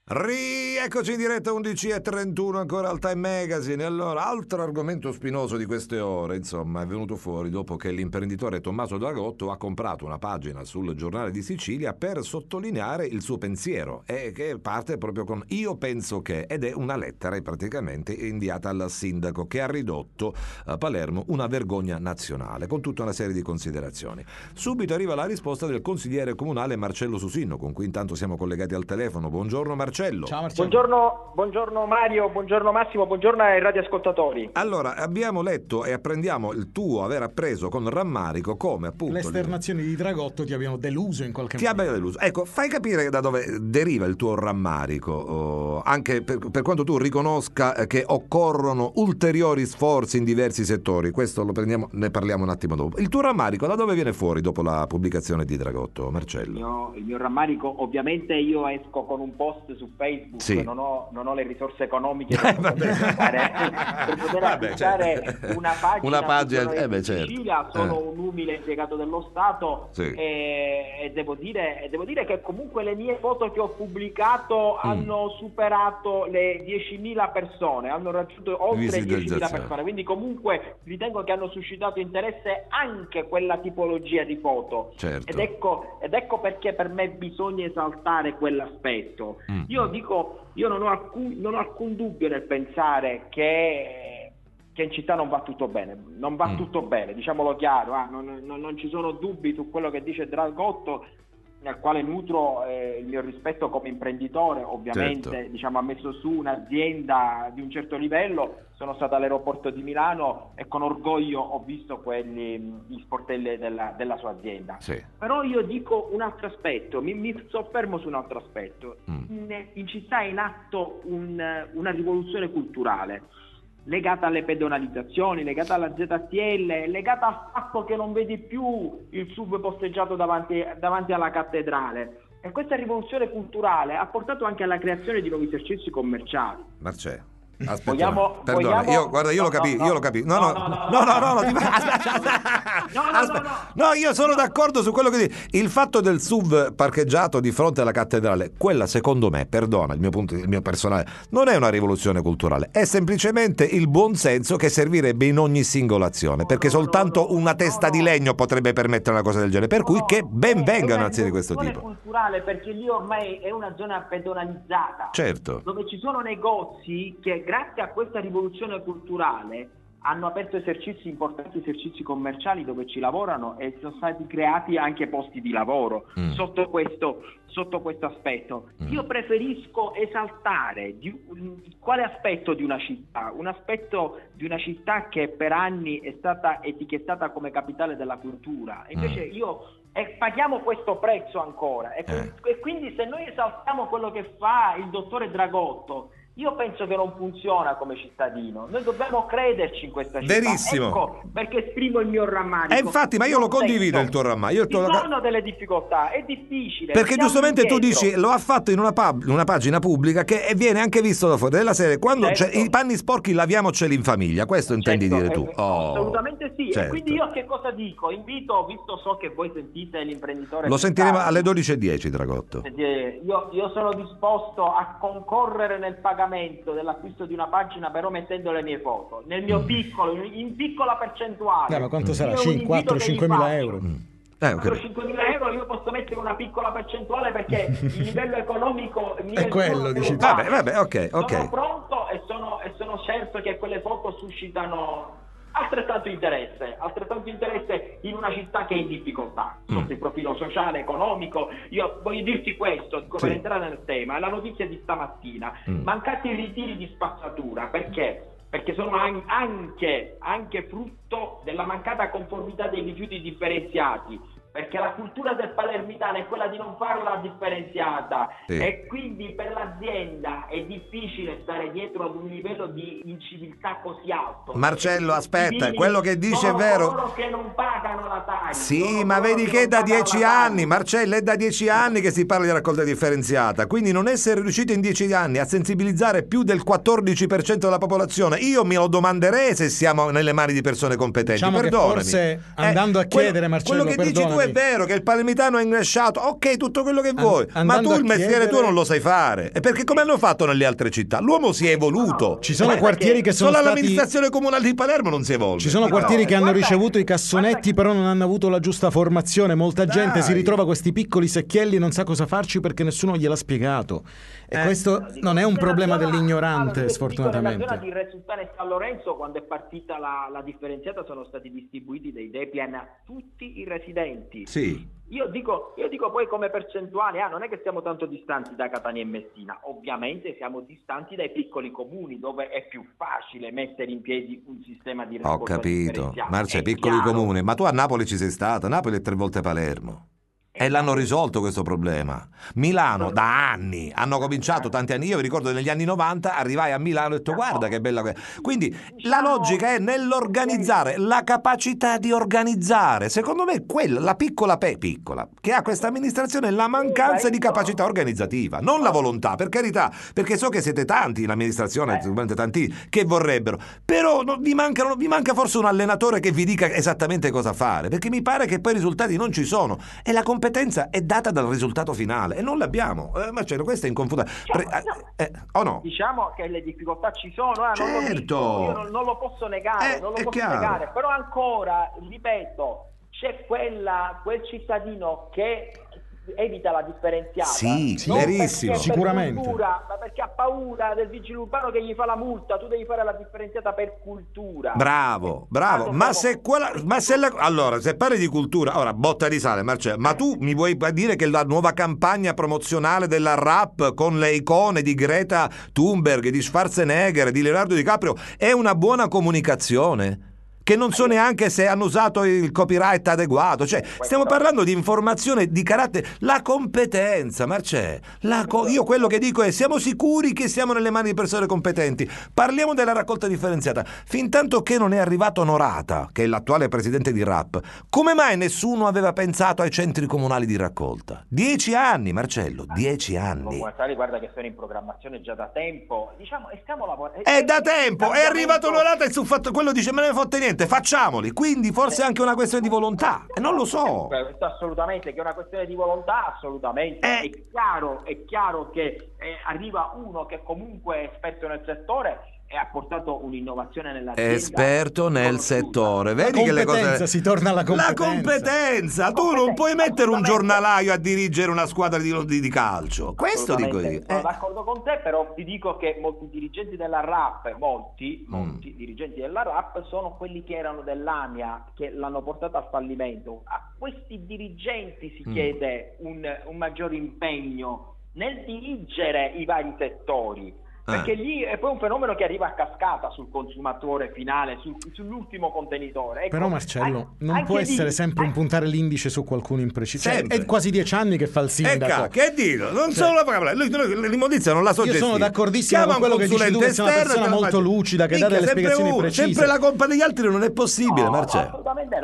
Rieccoci in diretta 11:31 ancora al Time Magazine. Allora, altro argomento spinoso di queste ore, insomma, è venuto fuori dopo che l'imprenditore Tommaso Dragotto ha comprato una pagina sul Giornale di Sicilia per sottolineare il suo pensiero, e che parte proprio con "io penso che", ed è una lettera praticamente inviata al sindaco, che ha ridotto a Palermo una vergogna nazionale, con tutta una serie di considerazioni. Subito arriva la risposta del consigliere comunale Marcello Susinno, con cui intanto siamo collegati al telefono. Buongiorno Marcello. Ciao Marcello. Buongiorno Mario, buongiorno Massimo, buongiorno ai radioascoltatori. Allora, abbiamo letto e apprendiamo il tuo aver appreso con rammarico come appunto le esternazioni di Dragotto ti abbiano deluso in qualche modo. Ti abbia deluso. Ecco, fai capire da dove deriva il tuo rammarico, anche per quanto tu riconosca che occorrono ulteriori sforzi in diversi settori. Questo ne parliamo un attimo dopo. Il tuo rammarico da dove viene fuori dopo la pubblicazione di Dragotto, Marcello? Il mio rammarico, ovviamente io esco con un post su Facebook, sì. non ho le risorse economiche per poter acquistare una pagina certo. Sicilia, sono un umile impiegato dello Stato, sì. e devo dire che comunque le mie foto che ho pubblicato hanno superato le 10.000 persone, hanno raggiunto oltre 10.000 persone, quindi comunque ritengo che hanno suscitato interesse anche quella tipologia di foto, certo. ed ecco perché per me bisogna esaltare quell'aspetto. Io dico, io non ho alcun dubbio nel pensare che in città non va tutto bene, tutto bene, diciamolo chiaro, non ci sono dubbi su quello che dice Dragotto, nel quale nutro il mio rispetto come imprenditore, ovviamente, certo. Diciamo, ha messo su un'azienda di un certo livello. Sono stato all'aeroporto di Milano e con orgoglio ho visto gli sportelli della sua azienda. Sì. Però io dico un altro aspetto, mi soffermo su un altro aspetto. In città è in atto una rivoluzione culturale legata alle pedonalizzazioni, legata alla ZTL, legata al fatto che non vedi più il SUV posteggiato davanti alla cattedrale. E questa rivoluzione culturale ha portato anche alla creazione di nuovi esercizi commerciali. Aspetta, perdona, vogliamo... io lo capisco. No, io sono d'accordo su quello che dici. Il fatto del SUV parcheggiato di fronte alla cattedrale, quella secondo me, perdona, il mio personale, non è una rivoluzione culturale, è semplicemente il buon senso che servirebbe in ogni singola azione, perché soltanto una testa di legno potrebbe permettere una cosa del genere, per cui che ben vengano azioni di questo tipo. È culturale perché lì ormai è una zona pedonalizzata, certo, dove ci sono negozi che grazie a questa rivoluzione culturale hanno aperto importanti esercizi commerciali dove ci lavorano, e sono stati creati anche posti di lavoro sotto questo aspetto. Io preferisco esaltare quale aspetto di una città? Un aspetto di una città che per anni è stata etichettata come capitale della cultura, e invece paghiamo questo prezzo ancora, e quindi se noi esaltiamo quello che fa il dottore Dragotto, io penso che non funziona come cittadino. Noi dobbiamo crederci in questa città. Verissimo. Ecco perché esprimo il mio rammarico. Infatti, ma io lo condivido il tuo rammarico. Ci sono delle difficoltà, è difficile. Perché giustamente tu dici, lo ha fatto in una pagina pubblica che viene anche visto da fuori, della serie, quando certo. I panni sporchi laviamoceli in famiglia, questo intendi dire tu? Assolutamente sì, certo. E quindi io che cosa dico? So che voi sentite l'imprenditore. Lo sentiremo alle 12:10, Dragotto. Io sono disposto a concorrere nel pagamento dell'acquisto di una pagina, però mettendo le mie foto nel mio piccolo, in piccola percentuale. Ma quanto sarà? 4-5 mila euro? 5.000 euro io posso mettere una piccola percentuale, perché il livello economico è quello, dici tu. Vabbè, ok. Sono pronto e sono certo che quelle foto suscitano altrettanto interesse in una città che è in difficoltà sotto il profilo sociale, economico. Io voglio dirti questo, per entrare nel tema, la notizia di stamattina, mancati i ritiri di spazzatura, perché sono anche frutto della mancata conformità dei rifiuti differenziati, perché la cultura del palermitano è quella di non farla differenziata, e quindi per l'azienda è difficile stare dietro ad un livello di inciviltà così alto. Marcello, aspetta, quello che dice è vero. Sono che non pagano la taglia. Sì, ma vedi che è da 10 anni, Marcello, è da 10 anni che si parla di raccolta differenziata, quindi non essere riusciti in 10 anni a sensibilizzare più del 14% della popolazione, io me lo domanderei se siamo nelle mani di persone competenti. Diciamo perdonami. Che forse andando a chiedere, Marcello, quello che dici tu è vero che il palermitano è ingresciato, ok, tutto quello che vuoi, ma tu il mestiere tuo non lo sai fare. E perché come hanno fatto nelle altre città? L'uomo si è evoluto. Ci sono quartieri che sono solo stati... l'amministrazione comunale di Palermo non si evolve. Ci sono quartieri che hanno ricevuto i cassonetti, però non hanno avuto la giusta formazione. Molta gente si ritrova questi piccoli secchielli e non sa cosa farci perché nessuno gliel'ha spiegato. E questo non è un problema dell'ignorante, sfortunatamente. Nella zona di Re Sultano e San Lorenzo, quando è partita la differenziata, sono stati distribuiti dei Depian a tutti i residenti. Sì. Io dico poi come percentuale, non è che siamo tanto distanti da Catania e Messina, ovviamente siamo distanti dai piccoli comuni dove è più facile mettere in piedi un sistema di raccolta. Ho capito, Marcia, piccoli comuni, ma tu a Napoli ci sei stata, Napoli è 3 volte Palermo. E l'hanno risolto questo problema. Milano da anni, hanno cominciato tanti anni, io vi ricordo negli anni 90 arrivai a Milano e ho detto guarda che bella. Quindi la logica è nell'organizzare, la capacità di organizzare. Secondo me quella, la piccola che ha questa amministrazione è la mancanza di capacità organizzativa, non la volontà, per carità, perché so che siete tanti in amministrazione, tanti che vorrebbero, però vi manca forse un allenatore che vi dica esattamente cosa fare, perché mi pare che poi i risultati non ci sono e la competenza è data dal risultato finale e non l'abbiamo. Marcello, questo è inconfutabile. O no? Diciamo che le difficoltà ci sono, certo. Io non lo posso negare, però ancora, ripeto, c'è quel cittadino che evita la differenziata. Sì, verissimo. Sicuramente. Cultura, ma perché ha paura del vigile urbano che gli fa la multa. Tu devi fare la differenziata per cultura. Bravo. Allora, se parli di cultura, ora botta di sale, Marcello, ma tu mi vuoi dire che la nuova campagna promozionale della rap con le icone di Greta Thunberg, di Schwarzenegger, di Leonardo DiCaprio è una buona comunicazione? Che non so neanche se hanno usato il copyright adeguato, cioè stiamo parlando di informazione di carattere, la competenza, Marcè, io quello che dico è siamo sicuri che siamo nelle mani di persone competenti, parliamo della raccolta differenziata, fin tanto che non è arrivato Onorata, che è l'attuale presidente di RAP, come mai nessuno aveva pensato ai centri comunali di raccolta? 10 anni, Marcello, 10 anni. Guarda che sono in programmazione già da tempo, diciamo, e stiamo lavorando. È da tempo, è arrivato Onorata e sul fatto quello dice me ne fotte niente. Facciamoli, quindi forse è anche una questione di volontà e non lo so. Questo assolutamente, che è una questione di volontà, assolutamente. È chiaro che arriva uno che comunque è esperto nel settore e ha portato un'innovazione nell'azienda. Esperto nel settore. Vedi che le cose si torna alla competenza. La competenza. Tu non puoi mettere un giornalaio a dirigere una squadra di calcio. Questo dico io. Sono d'accordo con te, però ti dico che molti dirigenti della RAP, molti dirigenti della RAP sono quelli che erano dell'AMIA, che l'hanno portata al fallimento. A questi dirigenti si chiede un maggior impegno nel dirigere i vari settori. Perché lì è poi un fenomeno che arriva a cascata sul consumatore finale, sull'ultimo contenitore. Ecco, però Marcello, non può essere sempre un puntare l'indice su qualcuno impreciso. È quasi 10 anni che fa il sindaco. Che dico? Non solo la parola. L'immondizia non la so gestire. Io sono d'accordissimo con quello che dici tu, che sei una persona molto lucida, che dà delle spiegazioni precise. Sempre la colpa degli altri non è possibile, Marcello. Assolutamente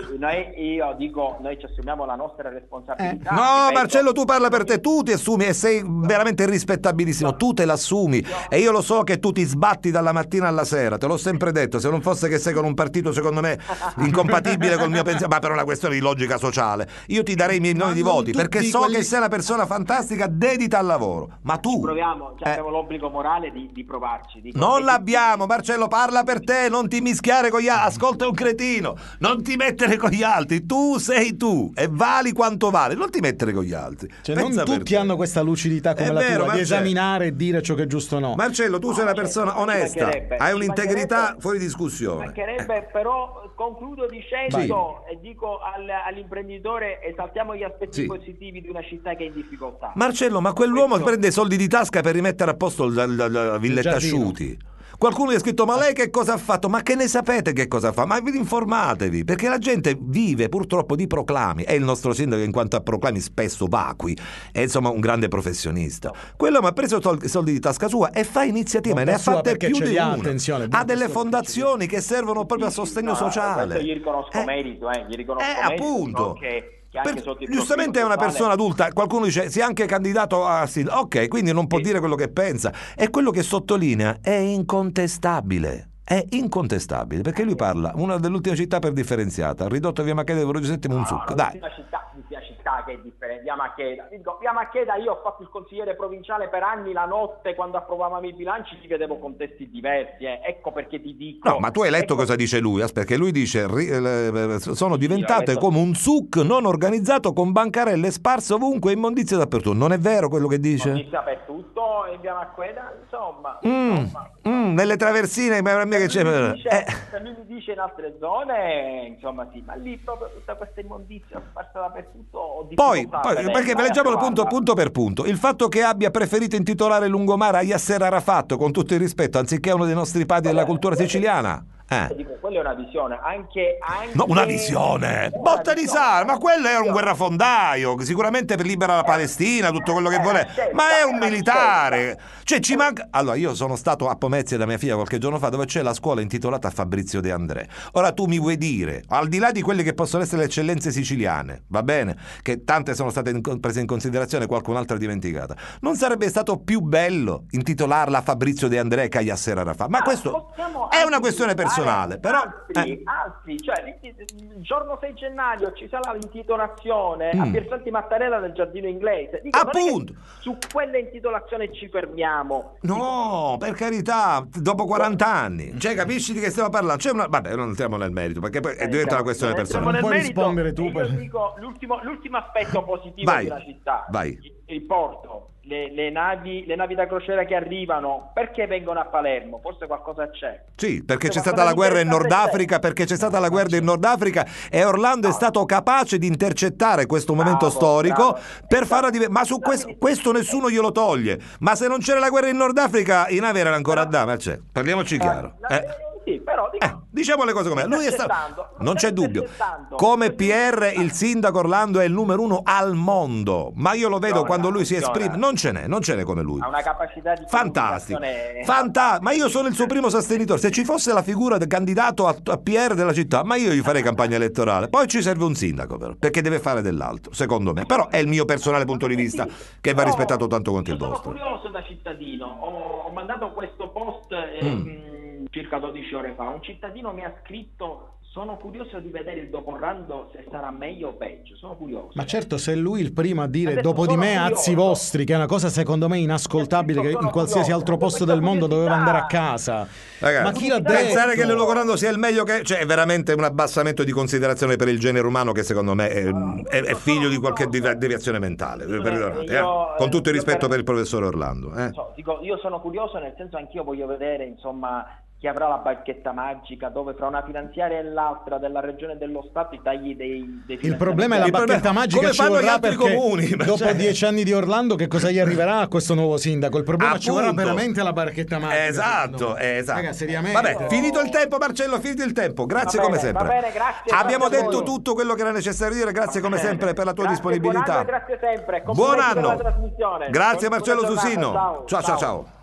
noi ci assumiamo la nostra responsabilità. No, Marcello, tu parla per te, tu ti assumi e sei veramente rispettabilissimo, tu te l'assumi. E io lo so che tu ti sbatti dalla mattina alla sera, te l'ho sempre detto, se non fosse che sei con un partito secondo me incompatibile col mio pensiero, ma per una questione di logica sociale, io ti darei i miei milioni di voti perché so che sei una persona fantastica dedita al lavoro, ma tu proviamo, abbiamo l'obbligo morale di provarci. Non l'abbiamo, Marcello, parla per te, non ti mischiare con gli altri, ascolta un cretino, non ti mettere con gli altri, tu sei tu e vali quanto vale, non ti mettere con gli altri. Cioè, non tutti hanno questa lucidità come la tua, di esaminare e dire ciò che è giusto o no. Marcello, tu sei una persona onesta, hai un'integrità fuori discussione. Mancherebbe, però concludo dicendo e dico all'imprenditore: esaltiamo gli aspetti positivi di una città che è in difficoltà. Marcello, ma quell'uomo prende soldi di tasca per rimettere a posto la Villetta Asciuti. Qualcuno gli ha scritto: ma lei che cosa ha fatto? Ma che ne sapete che cosa fa? Ma vi informatevi, perché la gente vive purtroppo di proclami, e il nostro sindaco in quanto a proclami spesso vacui è insomma un grande professionista. Quello mi ha preso soldi di tasca sua e fa iniziative, ne ha fatte più di una, ha delle fondazioni che servono proprio a sostegno sociale. Gli riconosco merito, appunto. Merito, giustamente è una persona adulta, qualcuno dice si è anche candidato a ok, quindi non può dire quello che pensa, e quello che sottolinea è incontestabile, è incontestabile, perché lui parla una dell'ultima città per differenziata, ridotto via Macheda del Giuseppe Munzuc. Dai. L'ultima città che è differente, via Macheda. Via Macheda, io ho fatto il consigliere provinciale per anni, la notte quando approvavamo i bilanci ci vedevo contesti diversi, ecco perché ti dico. No, ma tu hai letto cosa dice lui? Aspetta, perché lui dice sono diventate come un suc non organizzato con bancarelle sparse ovunque, immondizie dappertutto. Non è vero quello che dice? Immondizie dappertutto in via Macheda, insomma. Nelle traversine, ma che c'è? Lui mi dice in altre zone, insomma sì, ma lì proprio tutta questa immondizia sparsa dappertutto. Poi perché leggiamolo punto per punto. Il fatto che abbia preferito intitolare lungomare a Yasser Arafat, con tutto il rispetto, anziché uno dei nostri padri della cultura siciliana. Dico, quella è una visione, anche no, una visione, botta di sale, ma quello è un guerrafondaio, sicuramente per libera la Palestina, tutto quello che vuole, ma è un militare, cioè ci manca. Allora, io sono stato a Pomezia da mia figlia qualche giorno fa, dove c'è la scuola intitolata a Fabrizio De André. Ora tu mi vuoi dire, al di là di quelle che possono essere le eccellenze siciliane, va bene, che tante sono state prese in considerazione, qualcun'altra dimenticata, non sarebbe stato più bello intitolarla a Fabrizio De André che a Yasser Arafat? Ma questo è una questione personale. Però anzi, cioè, il giorno 6 gennaio ci sarà l'intitolazione a Piersanti Mattarella del Giardino Inglese. Dico, appunto, su quella intitolazione ci fermiamo. No, per carità, dopo 40 anni, cioè, capisci di che stiamo parlando? Vabbè, non entriamo nel merito, perché poi diventa una questione personale. Non puoi rispondere tu. Io dico l'ultimo aspetto positivo della città. Il porto. Le navi da crociera che arrivano, perché vengono a Palermo? Forse qualcosa c'è. Sì, perché c'è stata la guerra in Nord Africa, e Orlando è stato capace di intercettare questo momento storico per farla ma su questo nessuno glielo toglie. Ma se non c'era la guerra in Nord Africa, i navi erano ancora a dama, parliamoci chiaro. Sì, però diciamo le cose com'è. Lui è stato, non c'è dubbio, come PR il sindaco Orlando è il numero 1 al mondo, ma io lo vedo quando lui si esprime, non ce n'è come lui. Ha una capacità di fantastico, ma io sono il suo primo sostenitore. Se ci fosse la figura del candidato a PR della città, ma io gli farei campagna elettorale. Poi ci serve un sindaco, però, perché deve fare dell'altro, secondo me. Però è il mio personale punto di vista, che va rispettato tanto quanto il vostro. Sono curioso da cittadino, ho mandato questo post circa 12 ore fa. Un cittadino mi ha scritto: sono curioso di vedere il dopo Orlando, se sarà meglio o peggio. Sono curioso. Ma certo, se è lui il primo a dire dopo di me azzi vostri, che è una cosa secondo me inascoltabile, che in qualsiasi altro posto del mondo doveva andare a casa. Ragazzi, ma chi l'ha detto? Pensare che Lello Orlando sia il meglio che, cioè, è veramente un abbassamento di considerazione per il genere umano, che secondo me è figlio di qualche deviazione mentale. Con tutto il rispetto per il professore Orlando. Dico, io sono curioso, nel senso, anch'io voglio vedere, insomma, chi avrà la bacchetta magica, dove fra una finanziaria e l'altra della regione e dello Stato i tagli dei il problema è la bacchetta magica, come fanno gli altri comuni, dopo 10 anni di Orlando che cosa gli arriverà a questo nuovo sindaco? Il problema ci vorrà veramente la bacchetta magica. Esatto. Raga, seriamente. Vabbè, finito il tempo, Marcello, finito il tempo. Grazie come sempre. Va bene, grazie. Abbiamo detto tutto quello che era necessario dire. Grazie come sempre per la tua disponibilità. Grazie sempre. Buon anno. Per la trasmissione. Grazie Marcello Susino. Ciao.